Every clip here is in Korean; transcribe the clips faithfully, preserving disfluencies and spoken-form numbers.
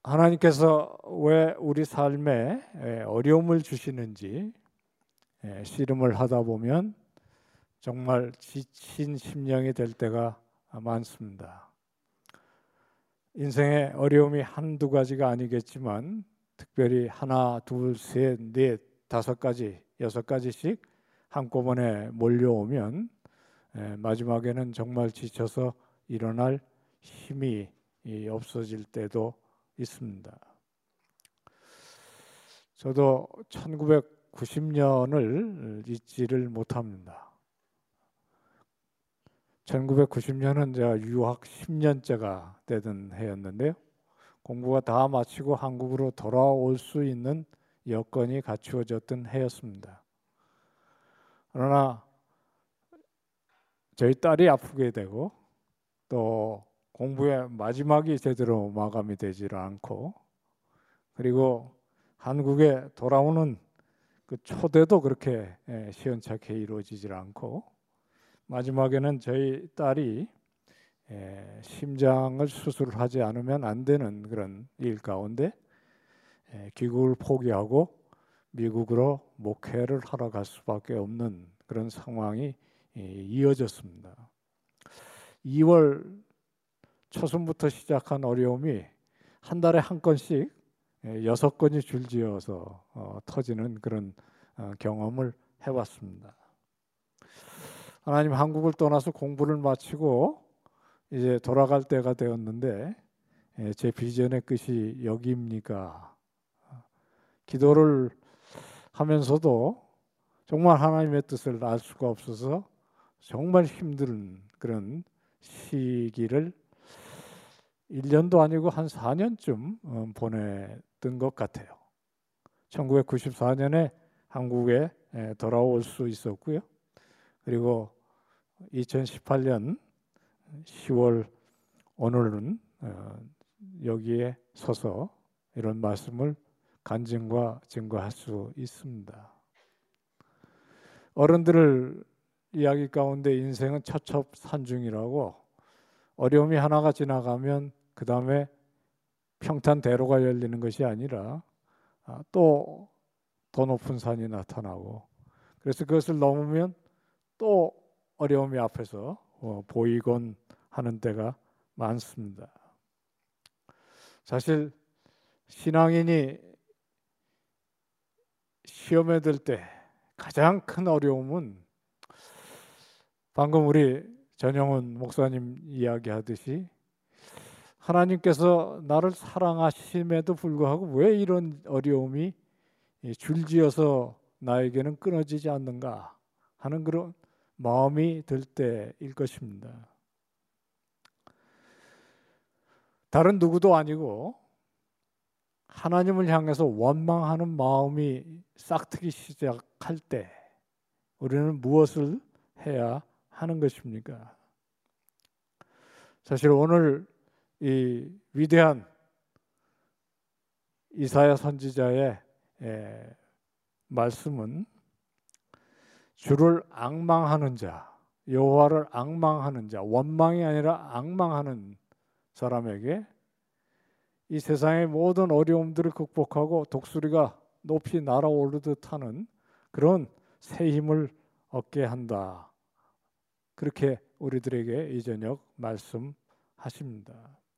하나님께서 왜 우리 삶에 어려움을 주시는지 씨름을 하다 보면 정말 지친 심령이 될 때가 많습니다. 인생의 어려움이 한두 가지가 아니겠지만 특별히 하나, 둘, 셋, 넷, 다섯 가지, 여섯 가지씩 한꺼번에 몰려오면 마지막에는 정말 지쳐서 일어날 힘이 없어질 때도 있습니다. 저도 천구백구십 년을 잊지를 못합니다. 천구백구십 년은 제가 유학 십 년째가 되던 해였는데요. 공부가 다 마치고 한국으로 돌아올 수 있는 여건이 갖추어졌던 해였습니다. 그러나 저희 딸이 아프게 되고 또 공부의 마지막이 제대로 마감이 되질 않고 그리고 한국에 돌아오는 그 초대도 그렇게 시원찮게 이루어지질 않고 마지막에는 저희 딸이 심장을 수술하지 않으면 안 되는 그런 일 가운데 귀국을 포기하고 미국으로 목회를 하러 갈 수밖에 없는 그런 상황이 이어졌습니다. 이월 초순부터 시작한 어려움이 한 달에 한 건씩 여섯 건이 줄지어서 어, 터지는 그런 어, 경험을 해왔습니다. 하나님 한국을 떠나서 공부를 마치고 이제 돌아갈 때가 되었는데 예, 제 비전의 끝이 여기입니까? 기도를 하면서도 정말 하나님의 뜻을 알 수가 없어서 정말 힘든 그런 시기를 일 년도 아니고 한 사 년쯤 보냈던 것 같아요. 천구백구십사 년에 한국에 돌아올 수 있었고요. 그리고 이천십팔 년 시월 오늘은 여기에 서서 이런 말씀을 간증과 증거할 수 있습니다. 어른들 이야기 가운데 인생은 첩첩산중이라고 어려움이 하나가 지나가면 그 다음에 평탄대로가 열리는 것이 아니라 또 더 높은 산이 나타나고 그래서 그것을 넘으면 또 어려움이 앞에서 보이곤 하는 때가 많습니다. 사실 신앙인이 시험에 들 때 가장 큰 어려움은 방금 우리 전영훈 목사님 이야기하듯이 하나님께서 나를 사랑하심에도 불구하고 왜 이런 어려움이 줄지어서 나에게는 끊어지지 않는가 하는 그런 마음이 들 때일 것입니다. 다른 누구도 아니고 하나님을 향해서 원망하는 마음이 싹트기 시작할 때 우리는 무엇을 해야 하는 것입니까? 사실 오늘 이 위대한 이사야 선지자의 에, 말씀은 주를 앙망하는 자, 여호와를 앙망하는 자, 원망이 아니라 앙망하는 사람에게 이 세상의 모든 어려움들을 극복하고 독수리가 높이 날아오르듯 하는 그런 새 힘을 얻게 한다. 그렇게 우리들에게 이 저녁 말씀하십니다.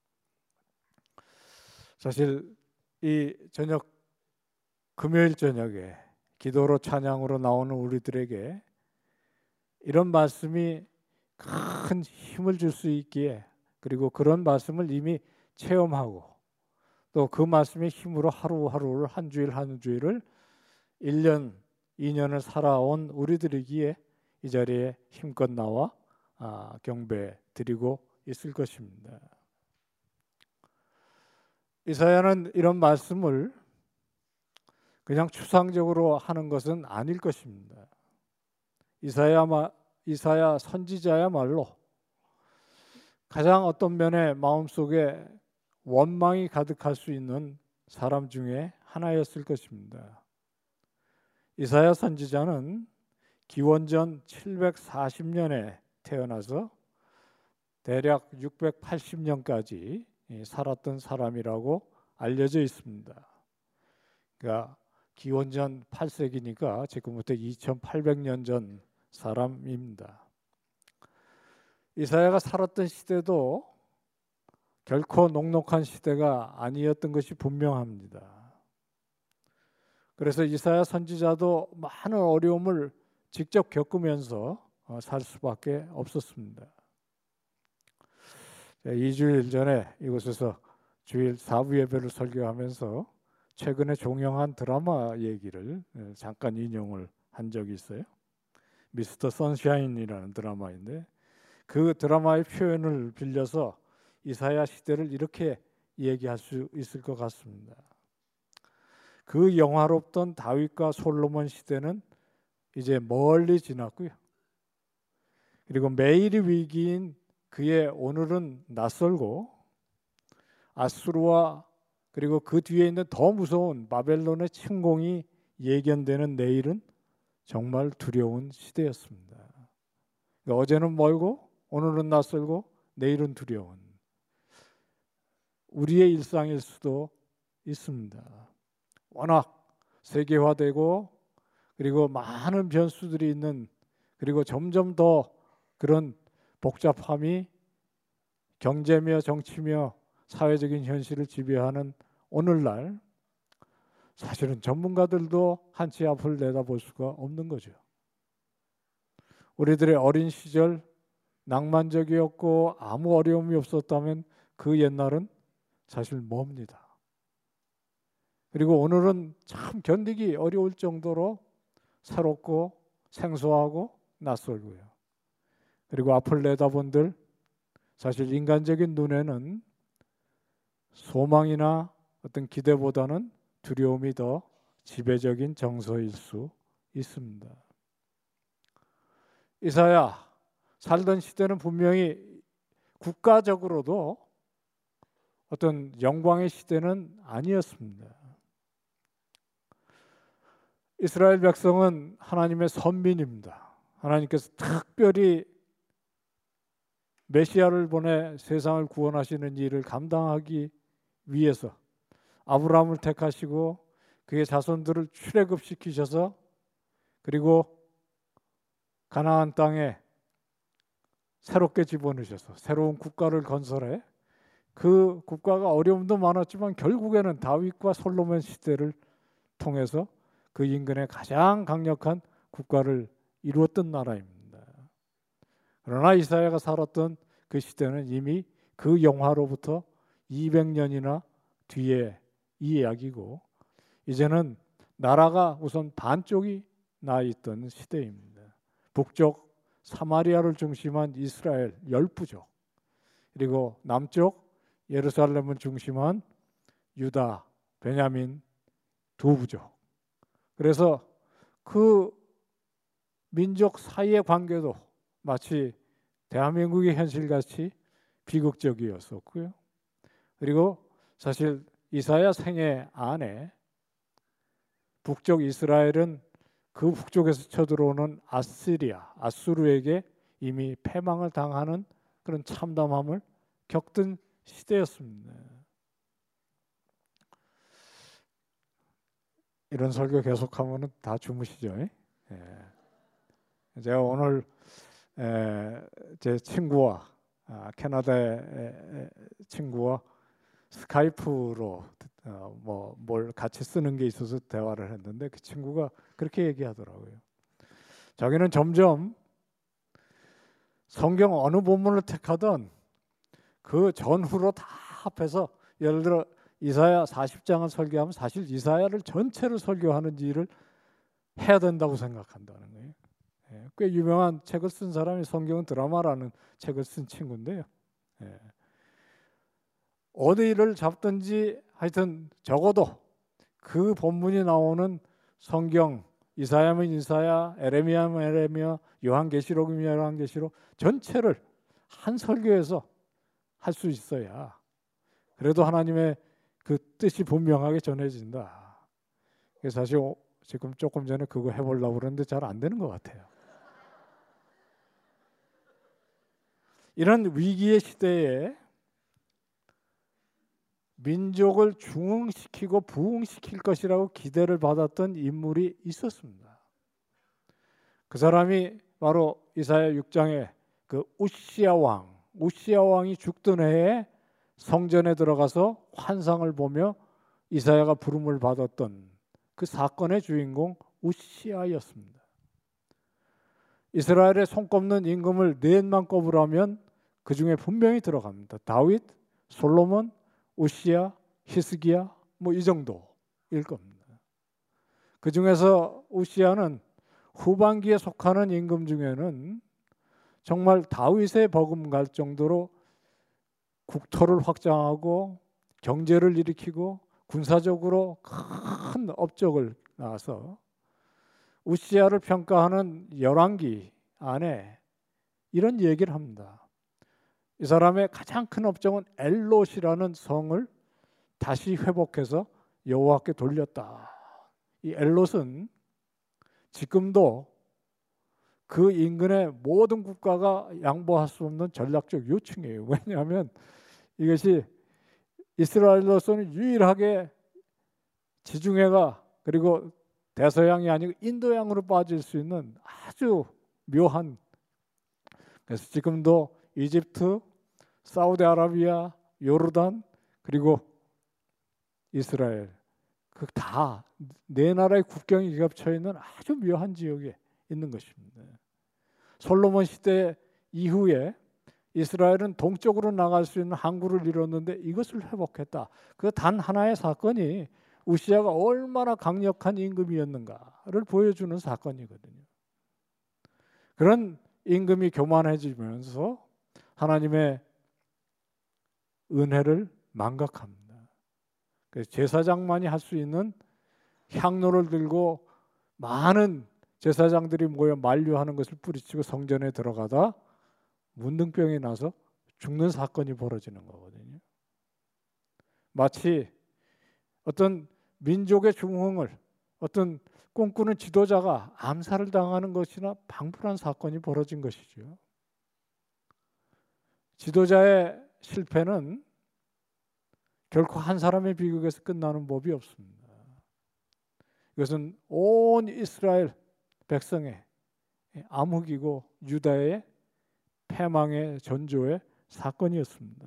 사실 이 저녁 금요일 저녁에 기도로 찬양으로 나오는 우리들에게 이런 말씀이 큰 힘을 줄 수 있기에 그리고 그런 말씀을 이미 체험하고 또 그 말씀의 힘으로 하루하루를 한 주일 한 주일을 일 년, 이 년을 살아온 우리들이기에 이 자리에 힘껏 나와 아, 경배 드리고 있을 것입니다. 이사야는 이런 말씀을 그냥 추상적으로 하는 것은 아닐 것입니다. 이사야, 이사야 선지자야말로 가장 어떤 면에 마음속에 원망이 가득할 수 있는 사람 중에 하나였을 것입니다. 이사야 선지자는 기원전 칠백사십 년에 태어나서 대략 육백팔십 년까지 살았던 사람이라고 알려져 있습니다. 그러니까 기원전 팔 세기니까 지금부터 이천팔백 년 전 사람입니다. 이사야가 살았던 시대도 결코 녹록한 시대가 아니었던 것이 분명합니다. 그래서 이사야 선지자도 많은 어려움을 직접 겪으면서 살 수밖에 없었습니다. 이 주일 전에 이곳에서 주일 사부 예배를 설교하면서 최근에 종영한 드라마 얘기를 잠깐 인용을 한 적이 있어요. 미스터 선샤인이라는 드라마인데 그 드라마의 표현을 빌려서 이사야 시대를 이렇게 얘기할 수 있을 것 같습니다. 그 영화롭던 다윗과 솔로몬 시대는 이제 멀리 지났고요. 그리고 매일이 위기인 그의 오늘은 낯설고 아수르와 그리고 그 뒤에 있는 더 무서운 바벨론의 침공이 예견되는 내일은 정말 두려운 시대였습니다. 그러니까 어제는 멀고 오늘은 낯설고 내일은 두려운 우리의 일상일 수도 있습니다. 워낙 세계화되고 그리고 많은 변수들이 있는 그리고 점점 더 그런 복잡함이 경제며 정치며 사회적인 현실을 지배하는 오늘날 사실은 전문가들도 한치 앞을 내다볼 수가 없는 거죠. 우리들의 어린 시절 낭만적이었고 아무 어려움이 없었다면 그 옛날은 사실 멉니다. 그리고 오늘은 참 견디기 어려울 정도로 새롭고 생소하고 낯설고요. 그리고 앞을 내다본들 사실 인간적인 눈에는 소망이나 어떤 기대보다는 두려움이 더 지배적인 정서일 수 있습니다. 이사야 살던 시대는 분명히 국가적으로도 어떤 영광의 시대는 아니었습니다. 이스라엘 백성은 하나님의 선민입니다. 하나님께서 특별히 메시아를 보내 세상을 구원하시는 일을 감당하기 위해서 아브라함을 택하시고 그의 자손들을 출애굽시키셔서 그리고 가나안 땅에 새롭게 집어넣으셔서 새로운 국가를 건설해 그 국가가 어려움도 많았지만 결국에는 다윗과 솔로몬 시대를 통해서 그 인근의 가장 강력한 국가를 이루었던 나라입니다. 그러나 이사야가 살았던 그 시대는 이미 그 영화로부터 이백 년이나 뒤에 이 이야기고 이제는 나라가 우선 반쪽이 나 있던 시대입니다. 북쪽 사마리아를 중심한 이스라엘 열 부족 그리고 남쪽 예루살렘을 중심한 유다, 베냐민 두 부족. 그래서 그 민족 사이의 관계도 마치 대한민국의 현실같이 비극적이었었고요. 그리고 사실 이사야 생애 안에 북쪽 이스라엘은 그 북쪽에서 쳐들어오는 아시리아, 아수르에게 이미 패망을 당하는 그런 참담함을 겪던 시대였습니다. 이런 설교 계속하면 다 주무시죠? 예. 제가 오늘 에, 제 친구와 아, 캐나다의 친구와 스카이프로 어, 뭐 뭘 같이 쓰는 게 있어서 대화를 했는데 그 친구가 그렇게 얘기하더라고요. 자기는 점점 성경 어느 본문을 택하든 그 전후로 다 합해서 예를 들어 이사야 사십 장을 설교하면 사실 이사야를 전체를 설교하는 일을 해야 된다고 생각한다는 거예요. 예, 꽤 유명한 책을 쓴 사람이 성경은 드라마라는 책을 쓴 친구인데요. 예. 어디를 잡든지 하여튼 적어도 그 본문이 나오는 성경 이사야면 이사야, 에레미야면 에레미야, 요한계시록이면 요한계시록 전체를 한 설교에서 할 수 있어야 그래도 하나님의 그 뜻이 분명하게 전해진다. 그래서 사실 지금 조금 전에 그거 해보려고 그러는데 잘 안 되는 것 같아요. 이런 위기의 시대에 민족을 중흥시키고 부흥시킬 것이라고 기대를 받았던 인물이 있었습니다. 그 사람이 바로 이사야 육 장에 그 우시야 왕, 우시야 왕이 죽던 해에 성전에 들어가서 환상을 보며 이사야가 부름을 받았던 그 사건의 주인공 우시야였습니다. 이스라엘의 손꼽는 임금을 넷만 꼽으라면 그 중에 분명히 들어갑니다. 다윗, 솔로몬, 우시야, 히스기야, 뭐 이 정도일 겁니다. 그 중에서 우시야는 후반기에 속하는 임금 중에는 정말 다윗의 버금갈 정도로 국토를 확장하고 경제를 일으키고 군사적으로 큰 업적을 낳아서 우시야를 평가하는 열왕기 안에 이런 얘기를 합니다. 이 사람의 가장 큰 업적은 엘롯이라는 성을 다시 회복해서 여호와께 돌렸다. 이 엘롯은 지금도 그 인근의 모든 국가가 양보할 수 없는 전략적 요충이에요. 왜냐하면 이것이 이스라엘로서는 유일하게 지중해가 그리고 대서양이 아니고 인도양으로 빠질 수 있는 아주 묘한, 그래서 지금도 이집트, 사우디아라비아, 요르단 그리고 이스라엘 그 다 네 나라의 국경이 겹쳐 있는 아주 묘한 지역에 있는 것입니다. 솔로몬 시대 이후에 이스라엘은 동쪽으로 나갈 수 있는 항구를 이뤘는데 이것을 회복했다. 그 단 하나의 사건이 우시야가 얼마나 강력한 임금이었는가를 보여주는 사건이거든요. 그런 임금이 교만해지면서 하나님의 은혜를 망각합니다. 그래서 제사장만이 할 수 있는 향로를 들고 많은 제사장들이 모여 만류하는 것을 뿌리치고 성전에 들어가다 문둥병이 나서 죽는 사건이 벌어지는 거거든요. 마치 어떤 민족의 중흥을 어떤 꿈꾸는 지도자가 암살을 당하는 것이나 방불한 사건이 벌어진 것이죠. 지도자의 실패는 결코 한 사람의 비극에서 끝나는 법이 없습니다. 이것은 온 이스라엘 백성의 암흑이고 유다의 패망의 전조의 사건이었습니다.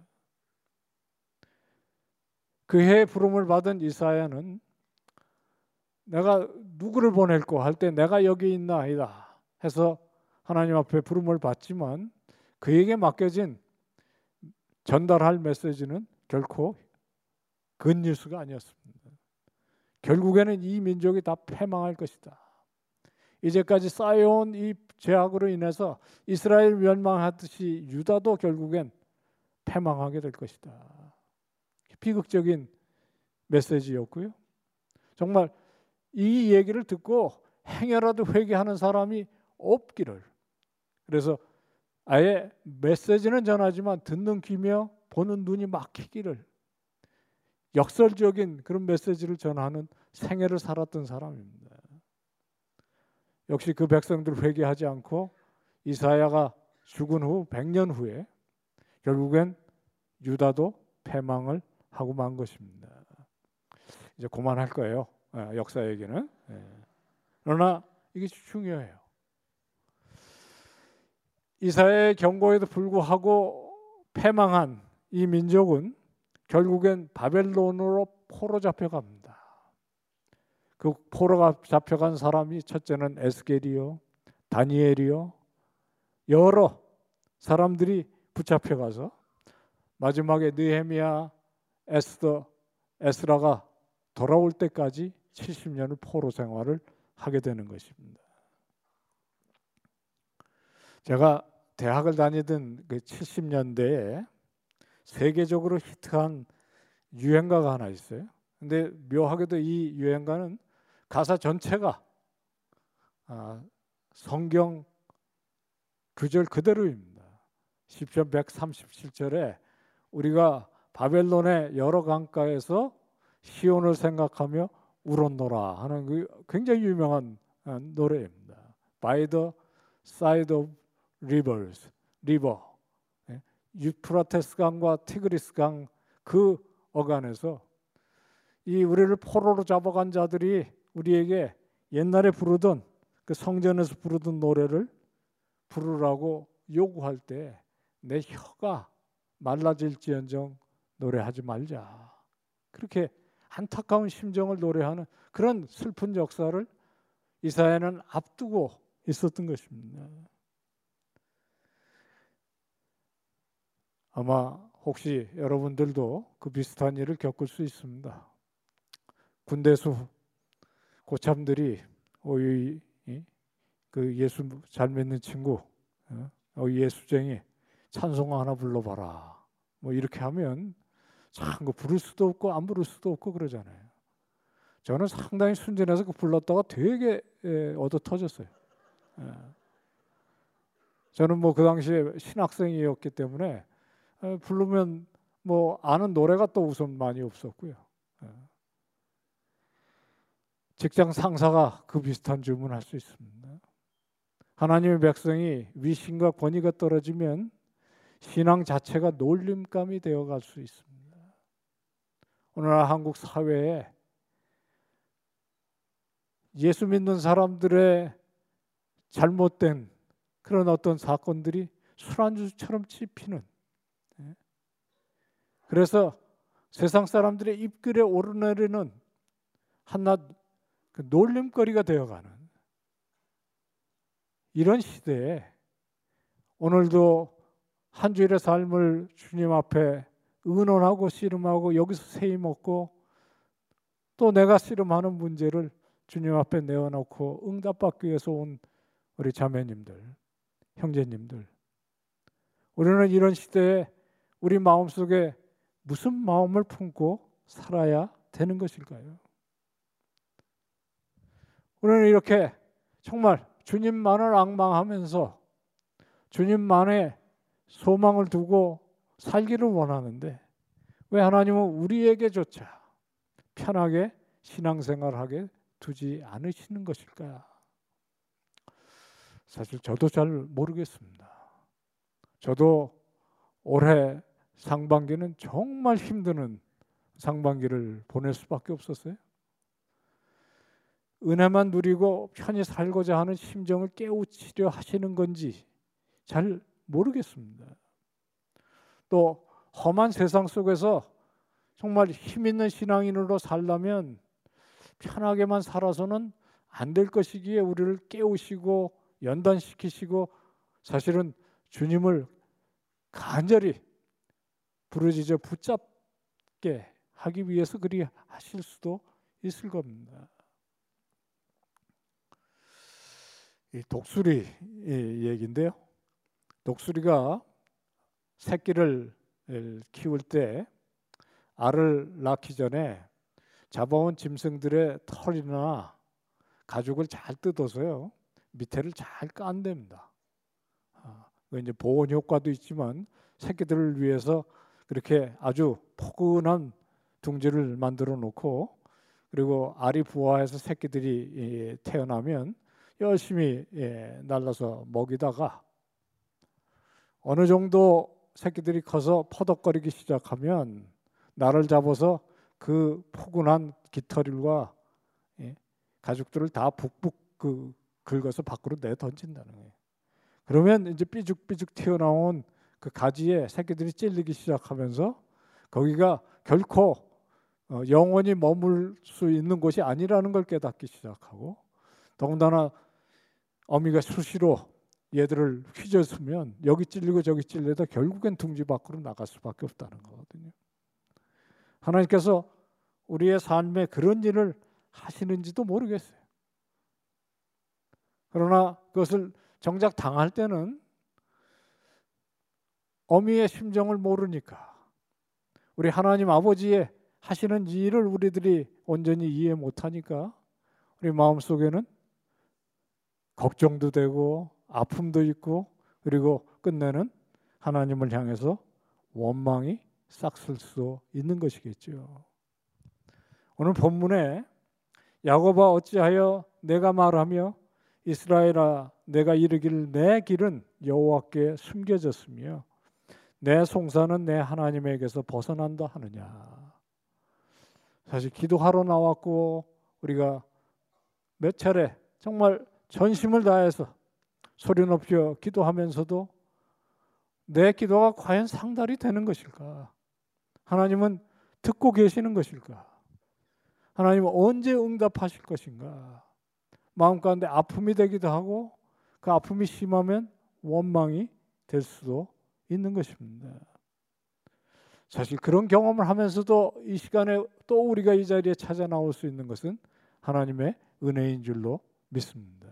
그 해에 부름을 받은 이사야는 내가 누구를 보낼고 할 때 내가 여기 있나 아니다 해서 하나님 앞에 부름을 받지만 그에게 맡겨진 전달할 메시지는 결코 굿뉴스가 아니었습니다. 결국에는 이 민족이 다 패망할 것이다. 이제까지 쌓여온 이 죄악으로 인해서 이스라엘 멸망하듯이 유다도 결국엔 패망하게 될 것이다. 비극적인 메시지였고요. 정말 이 얘기를 듣고 행여라도 회개하는 사람이 없기를. 그래서 아예 메시지는 전하지만 듣는 귀며 보는 눈이 막히기를, 역설적인 그런 메시지를 전하는 생애를 살았던 사람입니다. 역시 그 백성들 회개하지 않고 이사야가 죽은 후 백 년 후에 결국엔 유다도 패망을 하고 만 것입니다. 이제 그만할 거예요. 역사 얘기는. 그러나 이게 중요해요. 이사야의 경고에도 불구하고 패망한 이 민족은 결국엔 바벨론으로 포로 잡혀갑니다. 그 포로가 잡혀간 사람이 첫째는 에스겔이요, 다니엘이요, 여러 사람들이 붙잡혀가서 마지막에 느헤미야, 에스더, 에스라가 돌아올 때까지 칠십 년을 포로 생활을 하게 되는 것입니다. 제가 대학을 다니던 그 칠십 년대에 세계적으로 히트한 유행가가 하나 있어요. 근데 묘하게도 이 유행가는 가사 전체가 아, 성경 구절 그대로입니다. 시편 백삼십칠 절에 우리가 바벨론의 여러 강가에서 시온을 생각하며 울었노라 하는 그 굉장히 유명한 노래입니다. By the side of rivers, river. 유프라테스 강과 티그리스 강 그 어간에서 이 우리를 포로로 잡아간 자들이 우리에게 옛날에 부르던 그 성전에서 부르던 노래를 부르라고 요구할 때 내 혀가 말라질지언정 노래하지 말자. 그렇게 안타까운 심정을 노래하는 그런 슬픈 역사를 이사야는 앞두고 있었던 것입니다. 아마 혹시 여러분들도 그 비슷한 일을 겪을 수 있습니다. 군대에서 고참들이 어이 그 예수 잘 믿는 친구, 어 예수쟁이 찬송 하나 불러봐라. 뭐 이렇게 하면 참 그 부를 수도 없고 안 부를 수도 없고 그러잖아요. 저는 상당히 순진해서 그 불렀다가 되게 에, 얻어 터졌어요. 에. 저는 뭐 그 당시에 신학생이었기 때문에 에, 부르면 뭐 아는 노래가 또 우선 많이 없었고요. 에. 직장 상사가 그 비슷한 질문을 할 수 있습니다. 하나님의 백성이 위신과 권위가 떨어지면 신앙 자체가 놀림감이 되어갈 수 있습니다. 오늘날 한국 사회에 예수 믿는 사람들의 잘못된 그런 어떤 사건들이 술안주처럼 씹히는, 그래서 세상 사람들의 입글에 오르내리는 한낱 그 놀림거리가 되어가는 이런 시대에 오늘도 한 주일의 삶을 주님 앞에 의논하고 씨름하고 여기서 세임 얻고 또 내가 씨름하는 문제를 주님 앞에 내어놓고 응답받기 위해서 온 우리 자매님들, 형제님들, 우리는 이런 시대에 우리 마음속에 무슨 마음을 품고 살아야 되는 것일까요? 우리는 이렇게 정말 주님만을 앙망하면서 주님만의 소망을 두고 살기를 원하는데 왜 하나님은 우리에게조차 편하게 신앙생활하게 두지 않으시는 것일까? 사실 저도 잘 모르겠습니다. 저도 올해 상반기는 정말 힘드는 상반기를 보낼 수밖에 없었어요. 은혜만 누리고 편히 살고자 하는 심정을 깨우치려 하시는 건지 잘 모르겠습니다. 또 험한 세상 속에서 정말 힘 있는 신앙인으로 살려면 편하게만 살아서는 안 될 것이기에 우리를 깨우시고 연단시키시고 사실은 주님을 간절히 부르짖어 붙잡게 하기 위해서 그리 하실 수도 있을 겁니다. 이 독수리 얘기인데요. 독수리가 새끼를 키울 때 알을 낳기 전에 잡아온 짐승들의 털이나 가죽을 잘 뜯어서요 밑에를 잘 깐댑니다. 아, 이제 보온 효과도 있지만 새끼들을 위해서 그렇게 아주 포근한 둥지를 만들어 놓고 그리고 알이 부화해서 새끼들이 태어나면 열심히 날라서 먹이다가 어느 정도 새끼들이 커서 퍼덕거리기 시작하면 날을 잡아서 그 포근한 깃털과 가죽들을 다 북북 그 긁어서 밖으로 내 던진다는 거예요. 그러면 이제 삐죽삐죽 튀어나온 그 가지에 새끼들이 찔리기 시작하면서 거기가 결코 영원히 머물 수 있는 곳이 아니라는 걸 깨닫기 시작하고 더군다나 어미가 수시로 얘들을 휘저으면 여기 찔리고 저기 찔려도 결국엔 둥지 밖으로 나갈 수밖에 없다는 거거든요. 하나님께서 우리의 삶에 그런 일을 하시는지도 모르겠어요. 그러나 그것을 정작 당할 때는 어미의 심정을 모르니까 우리 하나님 아버지의 하시는 일을 우리들이 온전히 이해 못하니까 우리 마음속에는 걱정도 되고 아픔도 있고 그리고 끝내는 하나님을 향해서 원망이 싹쓸 수 있는 것이겠죠. 오늘 본문에 야곱아 어찌하여 내가 말하며 이스라엘아 내가 이르기를 내 길은 여호와께 숨겨졌으며 내 송사는 내 하나님에게서 벗어난다 하느냐. 사실 기도하러 나왔고 우리가 몇 차례 정말 전심을 다해서 소리 높여 기도하면서도 내 기도가 과연 상달이 되는 것일까? 하나님은 듣고 계시는 것일까? 하나님은 언제 응답하실 것인가? 마음 가운데 아픔이 되기도 하고 그 아픔이 심하면 원망이 될 수도 있는 것입니다. 사실 그런 경험을 하면서도 이 시간에 또 우리가 이 자리에 찾아 나올 수 있는 것은 하나님의 은혜인 줄로 믿습니다.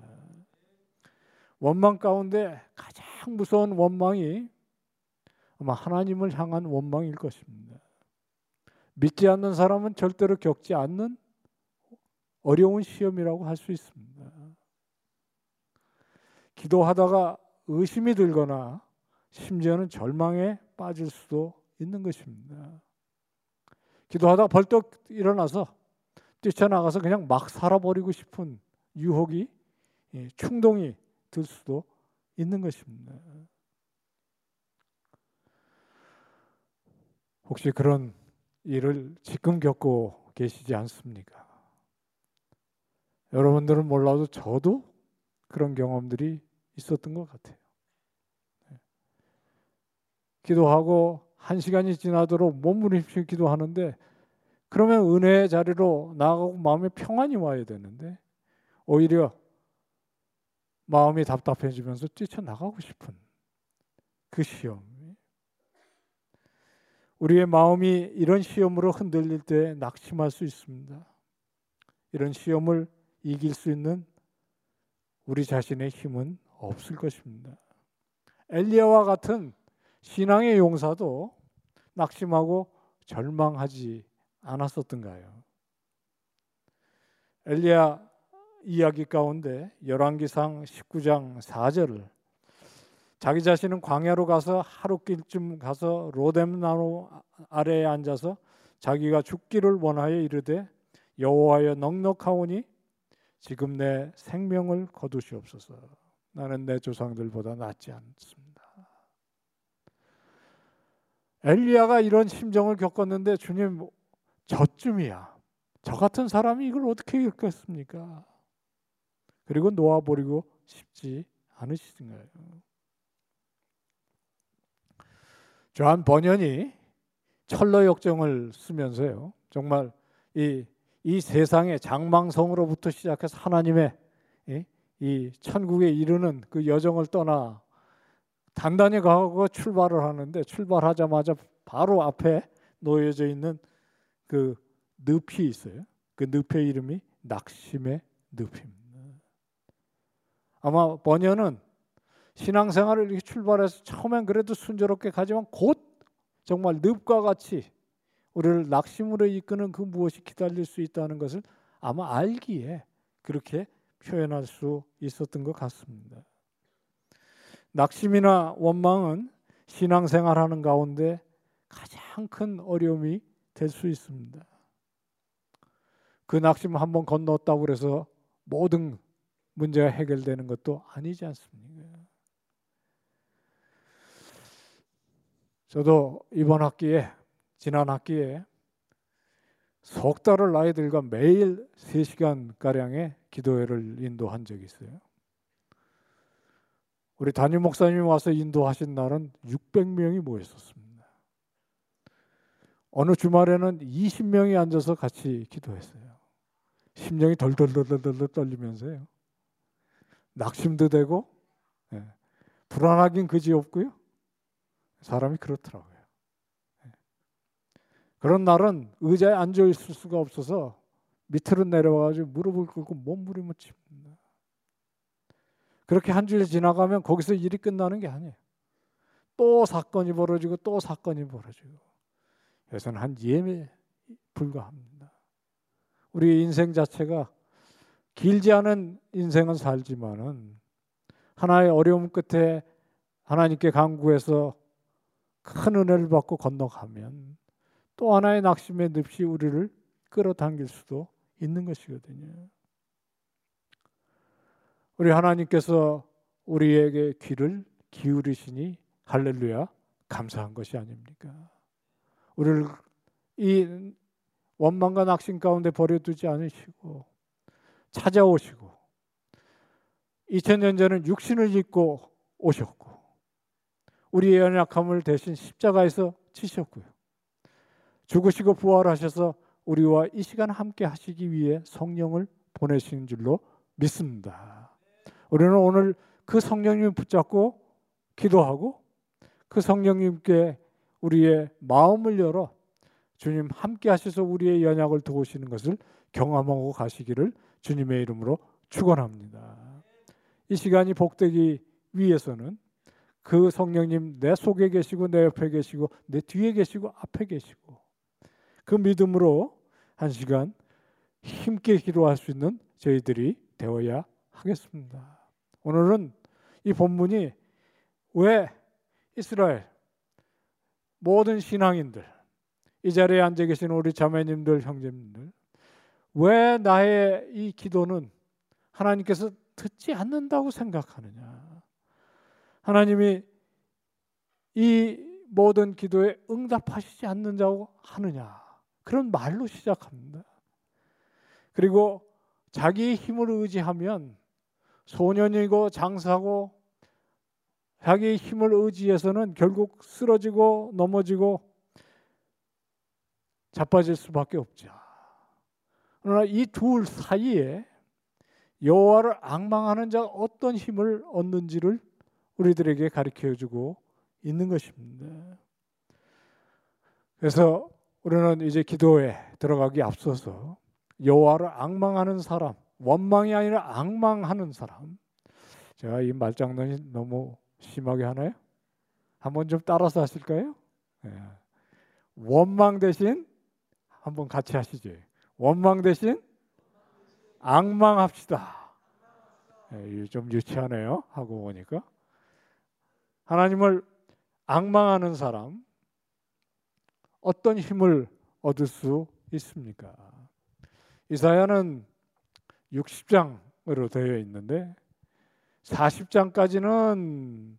원망 가운데 가장 무서운 원망이 아마 하나님을 향한 원망일 것입니다. 믿지 않는 사람은 절대로 겪지 않는 어려운 시험이라고 할 수 있습니다. 기도하다가 의심이 들거나 심지어는 절망에 빠질 수도 있는 것입니다. 기도하다가 벌떡 일어나서 뛰쳐나가서 그냥 막 살아버리고 싶은 유혹이, 충동이 들 수도 있는 것입니다. 혹시 그런 일을 지금 겪고 계시지 않습니까? 여러분들은 몰라도 저도 그런 경험들이 있었던 것 같아요. 기도하고 한 시간이 지나도록 몸부림치고 기도하는데 그러면 은혜의 자리로 나아가고 마음에 평안이 와야 되는데 오히려 마음이 답답해지면서 뛰쳐나가고 싶은 그 시험. 우리의 마음이 이런 시험으로 흔들릴 때 낙심할 수 있습니다. 이런 시험을 이길 수 있는 우리 자신의 힘은 없을 것입니다. 엘리야와 같은 신앙의 용사도 낙심하고 절망하지 않았었던가요? 엘리야 이야기 가운데 열왕기상 십구 장 사 절을 자기 자신은 광야로 가서 하룻길쯤 가서 로뎀 나무 아래에 앉아서 자기가 죽기를 원하여 이르되 여호와여 넉넉하오니 지금 내 생명을 거두시옵소서. 나는 내 조상들보다 낫지 않습니다. 엘리야가 이런 심정을 겪었는데 주님 저쯤이야. 저 같은 사람이 이걸 어떻게 겪겠습니까? 그리고 놓아버리고 싶지 않으시던가요? 조한 번연이 철로 역정을 쓰면서요. 정말 이, 이 세상의 장망성으로부터 시작해서 하나님의 이, 이 천국에 이르는 그 여정을 떠나 단단히 가고 출발을 하는데 출발하자마자 바로 앞에 놓여져 있는 그 늪이 있어요. 그 늪의 이름이 낙심의 늪입니다. 아마 번연은 신앙생활을 이렇게 출발해서 처음엔 그래도 순조롭게 가지만 곧 정말 늪과 같이 우리를 낙심으로 이끄는 그 무엇이 기다릴 수 있다는 것을 아마 알기에 그렇게 표현할 수 있었던 것 같습니다. 낙심이나 원망은 신앙생활하는 가운데 가장 큰 어려움이 될 수 있습니다. 그 낙심 한번 건넜다고 해서 모든 문제가 해결되는 것도 아니지 않습니까? 저도 이번 학기에 지난 학기에 석 달을 아이들과 매일 세 시간가량의 기도회를 인도한 적이 있어요. 우리 담임 목사님이 와서 인도하신 날은 육백 명이 모였었습니다. 어느 주말에는 이십 명이 앉아서 같이 기도했어요. 심령이 덜덜덜덜덜 떨리면서요. 낙심도 되고 예, 불안하긴 그지없고요. 사람이 그렇더라고요. 예. 그런 날은 의자에 앉아 있을 수가 없어서 밑으로 내려와가지고 무릎을 꿇고 몸부림을 칩니다. 그렇게 한 주일 지나가면 거기서 일이 끝나는 게 아니에요. 또 사건이 벌어지고 또 사건이 벌어지고 그래서는 한 예에 불과합니다. 우리 인생 자체가 길지 않은 인생은 살지만은 하나의 어려움 끝에 하나님께 간구해서 큰 은혜를 받고 건너가면 또 하나의 낙심의 늪이 우리를 끌어당길 수도 있는 것이거든요. 우리 하나님께서 우리에게 귀를 기울이시니 할렐루야 감사한 것이 아닙니까? 우리를 이 원망과 낙심 가운데 버려두지 않으시고 찾아오시고 이천 년 전에 육신을 입고 오셨고 우리의 연약함을 대신 십자가에서 치셨고요. 죽으시고 부활하셔서 우리와 이 시간 함께 하시기 위해 성령을 보내신 줄로 믿습니다. 우리는 오늘 그 성령님 붙잡고 기도하고 그 성령님께 우리의 마음을 열어 주님 함께 하셔서 우리의 연약을 도우시는 것을 경험하고 가시기를 주님의 이름으로 축원합니다. 이 시간이 복되기 위해서는 그 성령님 내 속에 계시고 내 옆에 계시고 내 뒤에 계시고 앞에 계시고 그 믿음으로 한 시간 힘있게 기도할 수 있는 저희들이 되어야 하겠습니다. 오늘은 이 본문이 왜 이스라엘 모든 신앙인들 이 자리에 앉아 계신 우리 자매님들 형제님들 왜 나의 이 기도는 하나님께서 듣지 않는다고 생각하느냐, 하나님이 이 모든 기도에 응답하시지 않는다고 하느냐, 그런 말로 시작합니다. 그리고 자기의 힘을 의지하면 소년이고 장사고 자기의 힘을 의지해서는 결국 쓰러지고 넘어지고 자빠질 수밖에 없죠. 그러나 이 둘 사이에 여호와를 앙망하는 자가 어떤 힘을 얻는지를 우리들에게 가르쳐주고 있는 것입니다. 그래서 우리는 이제 기도에 들어가기 앞서서 여호와를 앙망하는 사람, 원망이 아니라 앙망하는 사람. 제가 이 말장난이 너무 심하게 하나요? 한번 좀 따라서 하실까요? 네. 원망 대신 한번 같이 하시죠. 원망 대신 앙망합시다. 네, 좀 유치하네요. 하고 보니까 하나님을 앙망하는 사람 어떤 힘을 얻을 수 있습니까? 이사야는 육십 장으로 되어 있는데 사십 장까지는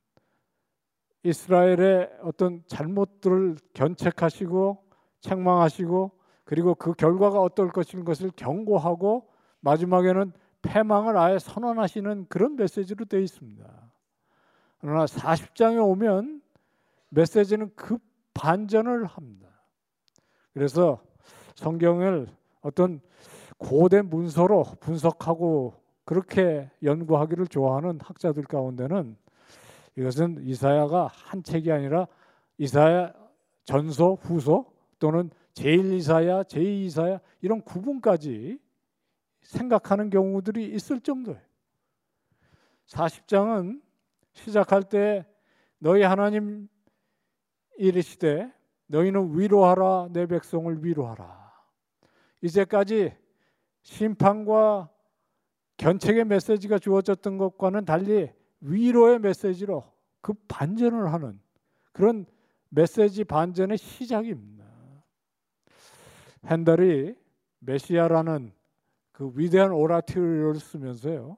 이스라엘의 어떤 잘못들을 견책하시고 책망하시고 그리고 그 결과가 어떨 것인 것을 경고하고 마지막에는 패망을 아예 선언하시는 그런 메시지로 되어 있습니다. 그러나 사십 장에 오면 메시지는 급 반전을 합니다. 그래서 성경을 어떤 고된 문서로 분석하고 그렇게 연구하기를 좋아하는 학자들 가운데는 이것은 이사야가 한 책이 아니라 이사야 전서, 후서 또는 제일 이사야, 제이 이사야 이런 구분까지 생각하는 경우들이 있을 정도예요. 사십 장은 시작할 때 너희 하나님 이르시되 너희는 위로하라 내 백성을 위로하라. 이제까지 심판과 견책의 메시지가 주어졌던 것과는 달리 위로의 메시지로 그 반전을 하는 그런 메시지 반전의 시작입니다. 핸델이 메시아라는 그 위대한 오라토리오를 쓰면서요,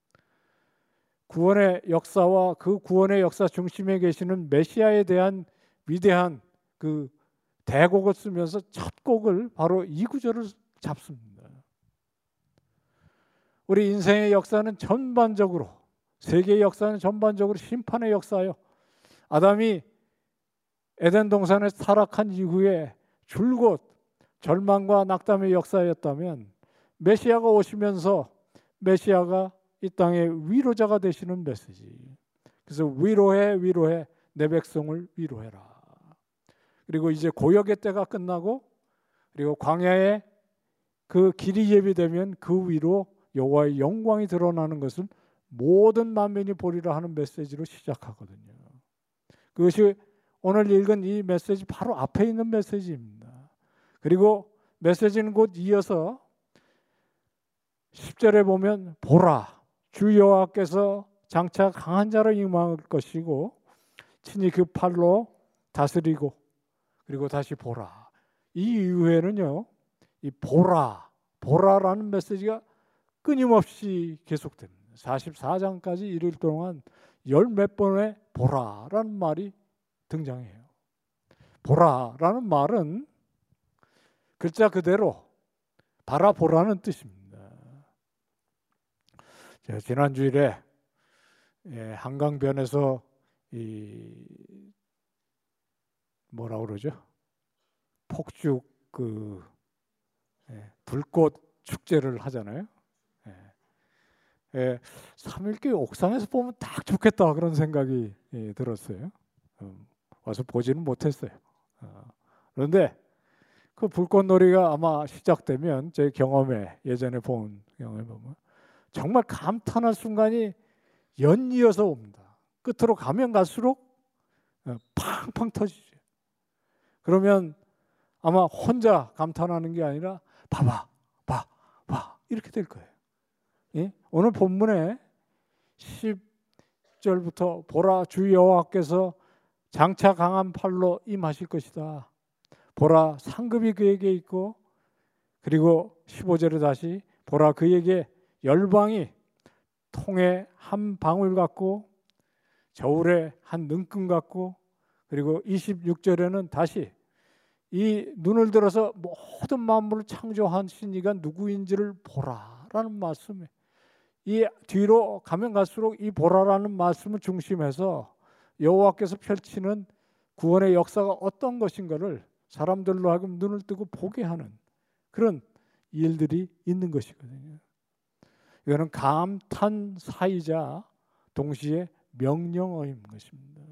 구원의 역사와 그 구원의 역사 중심에 계시는 메시아에 대한 위대한 그 대곡을 쓰면서 첫 곡을 바로 이 구절을 잡습니다. 우리 인생의 역사는 전반적으로, 세계의 역사는 전반적으로 심판의 역사요. 아담이 에덴 동산에 타락한 이후에 줄곧 절망과 낙담의 역사였다면 메시아가 오시면서 메시아가 이 땅의 위로자가 되시는 메시지. 그래서 위로해 위로해 내 백성을 위로해라. 그리고 이제 고역의 때가 끝나고 그리고 광야에 그 길이 예비되면 그 위로 여호와의 영광이 드러나는 것을 모든 만민이 보리라 하는 메시지로 시작하거든요. 그것이 오늘 읽은 이 메시지 바로 앞에 있는 메시지입니다. 그리고 메시지는 곧 이어서 십 절에 보면 보라 주 여호와께서 장차 강한 자로 임할 것이고 친히 그 팔로 다스리고 그리고 다시 보라. 이 이후에는요, 이 보라 보라라는 메시지가 끊임없이 계속됩니다. 사십사 장까지 이를 동안 열 몇 번의 보라라는 말이 등장해요. 보라라는 말은 글자 그대로 바라보라는 뜻입니다. 제가 지난 주일에 예, 한강변에서 이 뭐라 그러죠? 폭죽 그 예, 불꽃 축제를 하잖아요. 예, 예, 삼일교회 옥상에서 보면 딱 좋겠다 그런 생각이 예, 들었어요. 음, 와서 보지는 못했어요. 어, 그런데 그 불꽃놀이가 아마 시작되면 제 경험에 예전에 본 경험에 보면 정말 감탄할 순간이 연이어서 옵니다. 끝으로 가면 갈수록 팡팡 터지죠. 그러면 아마 혼자 감탄하는 게 아니라 봐봐, 봐, 봐 이렇게 될 거예요. 예? 오늘 본문에 십 절부터 보라 주 여호와께서 장차 강한 팔로 임하실 것이다. 보라 상급이 그에게 있고, 그리고 십오 절에 다시 보라 그에게 열방이 통에 한 방울 같고 저울에 한 능금 같고, 그리고 이십육 절에는 다시 이 눈을 들어서 모든 만물을 창조하신 이가 누구인지를 보라라는 말씀에, 이 뒤로 가면 갈수록 이 보라라는 말씀을 중심해서 여호와께서 펼치는 구원의 역사가 어떤 것인가를 사람들로 하여금 눈을 뜨고 보게 하는 그런 일들이 있는 것이거든요. 이거는 감탄사이자 동시에 명령어인 것입니다.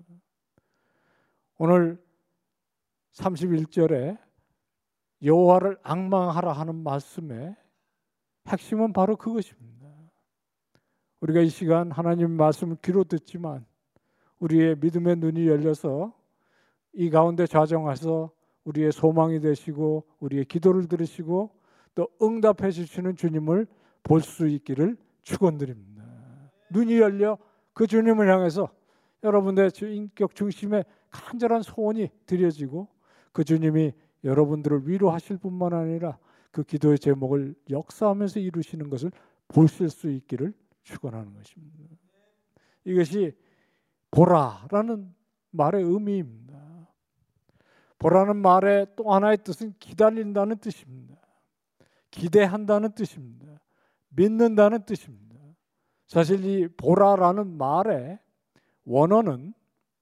오늘 삼십일 절에 여호와를 앙망하라 하는 말씀의 핵심은 바로 그것입니다. 우리가 이 시간 하나님 말씀을 귀로 듣지만 우리의 믿음의 눈이 열려서 이 가운데 좌정하서 우리의 소망이 되시고 우리의 기도를 들으시고 또 응답해 주시는 주님을 볼 수 있기를 축원드립니다. 눈이 열려 그 주님을 향해서 여러분들의 인격 중심에 간절한 소원이 드려지고 그 주님이 여러분들을 위로하실 뿐만 아니라 그 기도의 제목을 역사하면서 이루시는 것을 보실 수 있기를 축원하는 것입니다. 이것이 보라라는 말의 의미입니다. 보라는 말의 또 하나의 뜻은 기다린다는 뜻입니다. 기대한다는 뜻입니다. 믿는다는 뜻입니다. 사실 이 보라라는 말의 원어는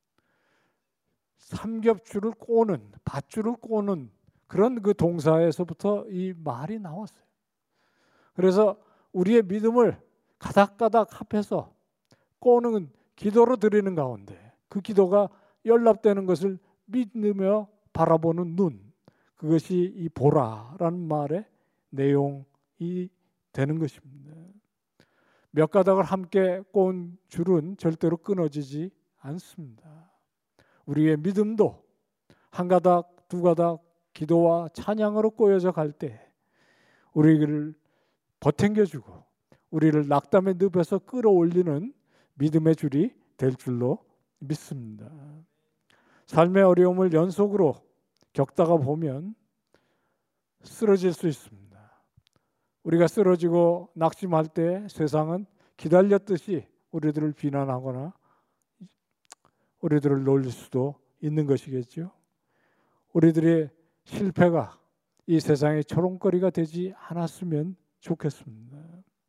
삼겹줄을 꼬는, 밧줄을 꼬는 그런 그 동사에서부터 이 말이 나왔어요. 그래서 우리의 믿음을 가닥가닥 합해서 꼬는 기도로 드리는 가운데 그 기도가 연락되는 것을 믿으며 바라보는 눈, 그것이 이 보라라는 말의 내용이 되는 것입니다. 몇 가닥을 함께 꼬은 줄은 절대로 끊어지지 않습니다. 우리의 믿음도 한 가닥, 두 가닥 기도와 찬양으로 꼬여져 갈 때 우리를 버탱겨주고 우리를 낙담의 늪에서 끌어올리는 믿음의 줄이 될 줄로 믿습니다. 삶의 어려움을 연속으로 겪다가 보면 쓰러질 수 있습니다. 우리가 쓰러지고 낙심할 때 세상은 기다렸듯이 우리들을 비난하거나 우리들을 놀릴 수도 있는 것이겠죠. 우리들의 실패가 이 세상의 조롱거리가 되지 않았으면 좋겠습니다.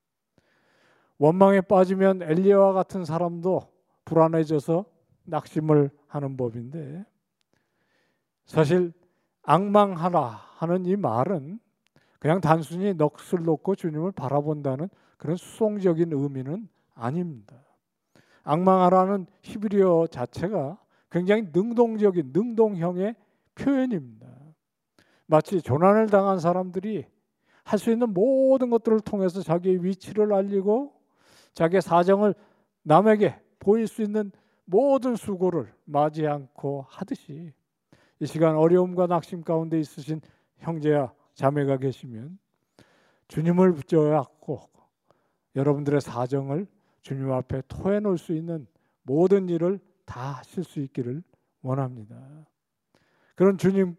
원망에 빠지면 엘리야와 같은 사람도 불안해져서 낙심을 하는 법인데, 사실 앙망하라 하는 이 말은 그냥 단순히 넋을 놓고 주님을 바라본다는 그런 수송적인 의미는 아닙니다. 앙망하라는 히브리어 자체가 굉장히 능동적인 능동형의 표현입니다. 마치 조난을 당한 사람들이 할 수 있는 모든 것들을 통해서 자기의 위치를 알리고 자기의 사정을 남에게 보일 수 있는 모든 수고를 마지 않고 하듯이, 이 시간 어려움과 낙심 가운데 있으신 형제야 자매가 계시면 주님을 붙잡고 여러분들의 사정을 주님 앞에 토해놓을 수 있는 모든 일을 다 하실 수 있기를 원합니다. 그런 주님,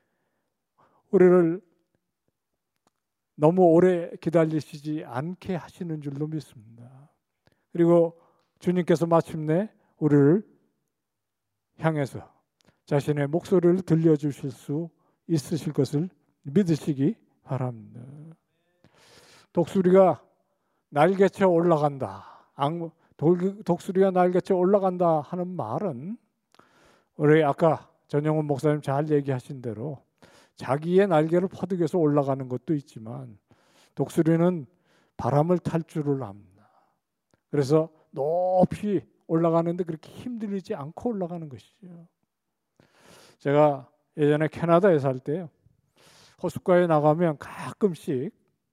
우리를 너무 오래 기다리시지 않게 하시는 줄로 믿습니다. 그리고 주님께서 마침내 우리를 향해서 자신의 목소리를 들려주실 수 있으실 것을 믿으시기 바랍니다. 독수리가 날개쳐 올라간다. 악, 독수리가 날개쳐 올라간다 하는 말은 우리 아까 전영훈 목사님 잘 얘기하신 대로 자기의 날개를 퍼득여서 올라가는 것도 있지만 독수리는 바람을 탈 줄을 압니다. 그래서 높이 올라가는데 그렇게 힘들지 않고 올라가는 것이죠. 제가 예전에 캐나다에 살 때요, 호숫가에 나가면 가끔씩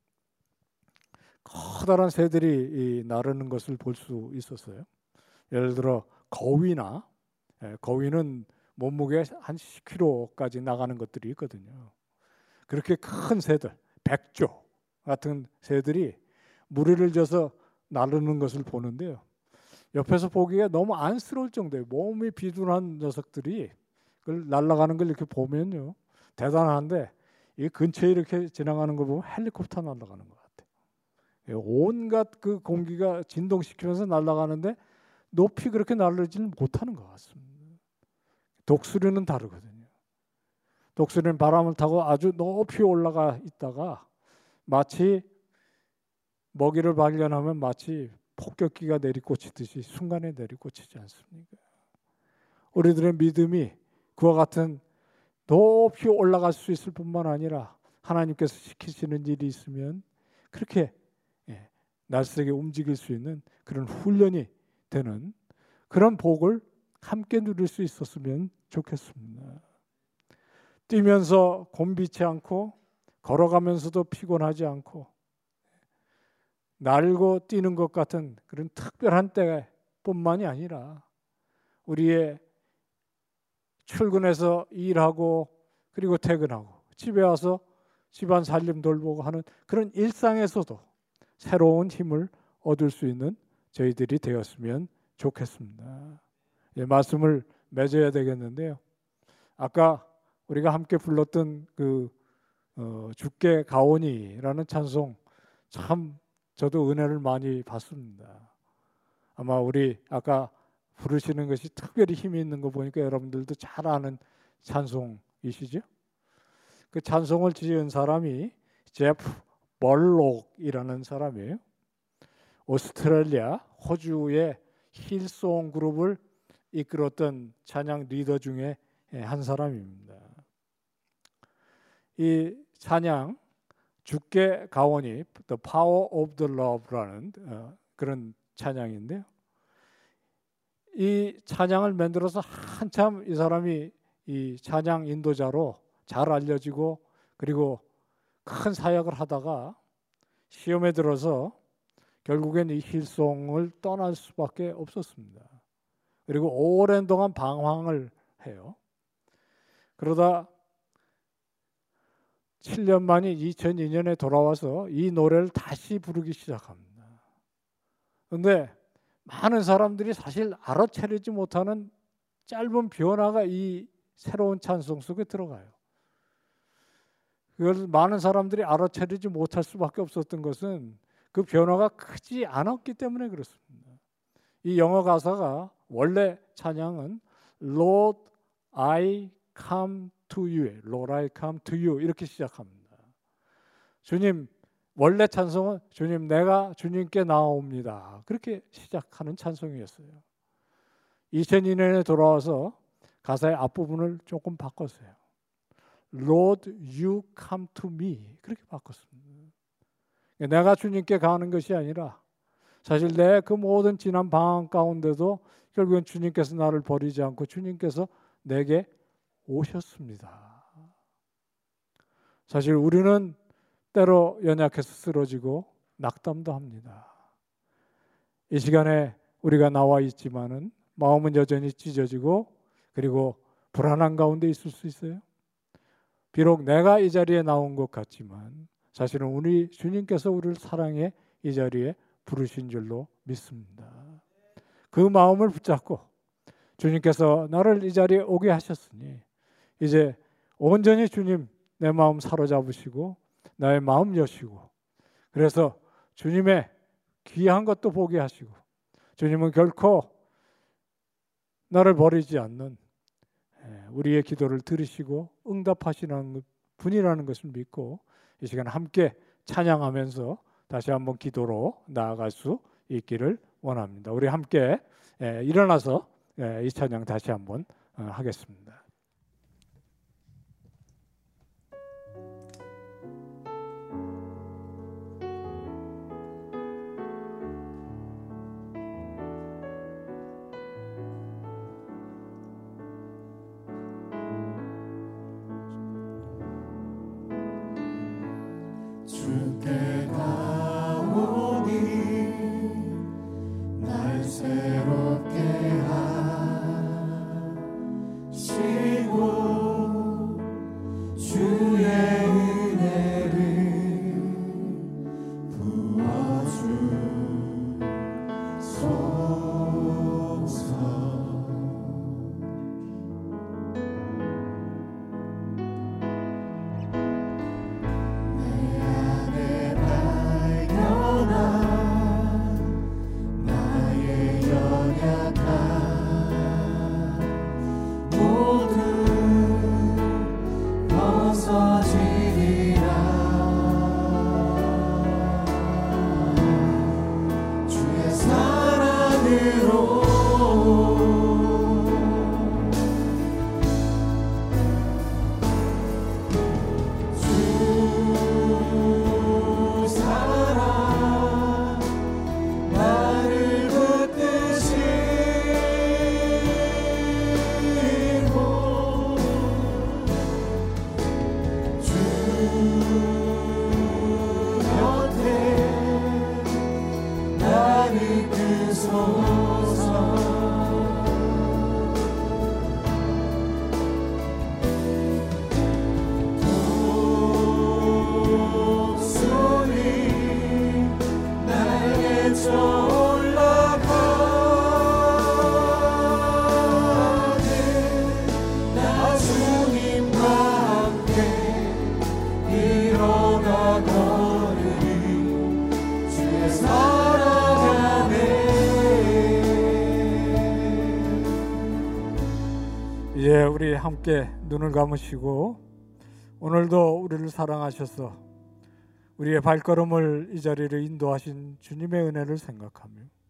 커다란 새들이 나르는 것을 볼 수 있었어요. 예를 들어 거위나, 거위는 몸무게 한 십 킬로그램까지 나가는 것들이 있거든요. 그렇게 큰 새들, 백조 같은 새들이 무리를 져서 나르는 것을 보는데요, 옆에서 보기가 너무 안쓰러울 정도예요. 몸이 비둔한 녀석들이 그걸 날아가는 걸 이렇게 보면요, 대단한데 이 근처에 이렇게 지나가는 거 보면 헬리콥터 날아가는 것 같아요. 온갖 그 공기가 진동시키면서 날아가는데 높이 그렇게 날르지는 못하는 것 같습니다. 독수리는 다르거든요. 독수리는 바람을 타고 아주 높이 올라가 있다가 마치 먹이를 발견하면 마치 폭격기가 내리꽂히듯이 순간에 내리꽂히지 않습니까? 우리들의 믿음이 그와 같은 높이 올라갈 수 있을 뿐만 아니라 하나님께서 시키시는 일이 있으면 그렇게 날쌔게 움직일 수 있는 그런 훈련이 되는 그런 복을 함께 누릴 수 있었으면 좋겠습니다. 뛰면서 곤비치 않고 걸어가면서도 피곤하지 않고 날고 뛰는 것 같은 그런 특별한 때뿐만이 아니라 우리의 출근해서 일하고 그리고 퇴근하고 집에 와서 집안 살림 돌보고 하는 그런 일상에서도 새로운 힘을 얻을 수 있는 저희들이 되었으면 좋겠습니다. 예, 말씀을 맺어야 되겠는데요. 아까 우리가 함께 불렀던 그 어, 주께 가오니라는 찬송, 참 저도 은혜를 많이 받습니다. 아마 우리 아까 부르시는 것이 특별히 힘이 있는 거 보니까 여러분들도 잘 아는 찬송이시죠? 그 찬송을 지은 사람이 제프 벌록이라는 사람이에요. 오스트레일리아, 호주의 힐송 그룹을 이끌었던 찬양 리더 중에 한 사람입니다. 이 찬양 주께 가오니 The Power of the Love라는 어, 그런 찬양인데요, 이 찬양을 만들어서 한참 이 사람이 이 찬양 인도자로 잘 알려지고 그리고 큰 사역을 하다가 시험에 들어서 결국엔 이 힐송을 떠날 수밖에 없었습니다. 그리고 오랜 동안 방황을 해요. 그러다 칠 년 만인 이천이 년에 돌아와서 이 노래를 다시 부르기 시작합니다. 그런데 많은 사람들이 사실 알아차리지 못하는 짧은 변화가 이 새로운 찬송 속에 들어가요. 그걸 많은 사람들이 알아차리지 못할 수밖에 없었던 것은 그 변화가 크지 않았기 때문에 그렇습니다. 이 영어 가사가 원래 찬양은 Lord I come to you, Lord I come to you 이렇게 시작합니다. 주님, 원래 찬송은 주님 내가 주님께 나옵니다. 그렇게 시작하는 찬송이었어요. 이천이 년에 돌아와서 가사의 앞부분을 조금 바꿨어요. Lord, you come to me 그렇게 바꿨습니다. 내가 주님께 가는 것이 아니라 사실 내 그 모든 지난 방황 가운데도 결국엔 주님께서 나를 버리지 않고 주님께서 내게 오셨습니다. 사실 우리는 때로 연약해서 쓰러지고 낙담도 합니다. 이 시간에 우리가 나와 있지만은 마음은 여전히 찢어지고 그리고 불안한 가운데 있을 수 있어요. 비록 내가 이 자리에 나온 것 같지만 사실은 우리 주님께서 우리를 사랑해 이 자리에 부르신 줄로 믿습니다. 그 마음을 붙잡고 주님께서 나를 이 자리에 오게 하셨으니 이제 온전히 주님 내 마음 사로잡으시고 나의 마음 여시고 그래서 주님의 귀한 것도 보게 하시고 주님은 결코 나를 버리지 않는 우리의 기도를 들으시고 응답하시는 분이라는 것을 믿고 이 시간 함께 찬양하면서 다시 한번 기도로 나아갈 수 있기를 원합니다. 우리 함께 일어나서 이 찬양 다시 한번 하겠습니다. 주께 가오니 날 새롭게 하시고 주의 은혜를 부어주소서. 예, 우리 함께 눈을 감으시고 오늘도 우리를 사랑하셔서 우리의 발걸음을 이 자리를 인도하신 주님의 은혜를 생각하며,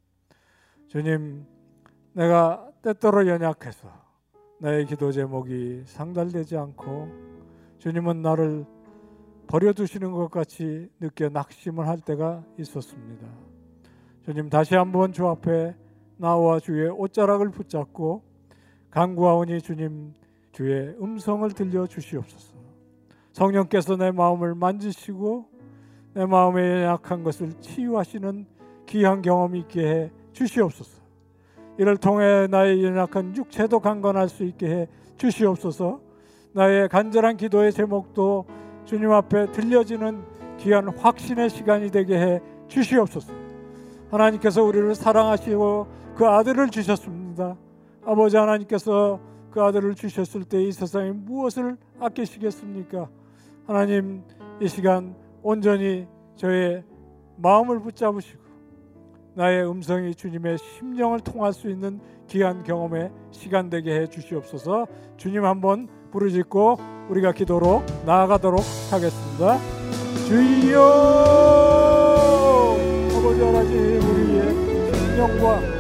주님, 내가 때때로 연약해서 나의 기도 제목이 상달되지 않고 주님은 나를 버려두시는 것 같이 느껴 낙심을 할 때가 있었습니다. 주님, 다시 한번 주 앞에 나와 주의 옷자락을 붙잡고 간구하오니 주님, 주의 음성을 들려주시옵소서. 성령께서 내 마음을 만지시고 내 마음에 연약한 것을 치유하시는 귀한 경험이 있게 해 주시옵소서. 이를 통해 나의 연약한 육체도 강건할 수 있게 해 주시옵소서. 나의 간절한 기도의 제목도 주님 앞에 들려지는 귀한 확신의 시간이 되게 해 주시옵소서. 하나님께서 우리를 사랑하시고 그 아들을 주셨습니다. 아버지 하나님께서 그 아들을 주셨을 때 이 세상에 무엇을 아끼시겠습니까? 하나님, 이 시간 온전히 저의 마음을 붙잡으시고 나의 음성이 주님의 심령을 통할 수 있는 귀한 경험의 시간 되게 해 주시옵소서. 주님 한번 부르짖고 우리가 기도로 나아가도록 하겠습니다. 주여, 아버지 하나님, 우리의 심령과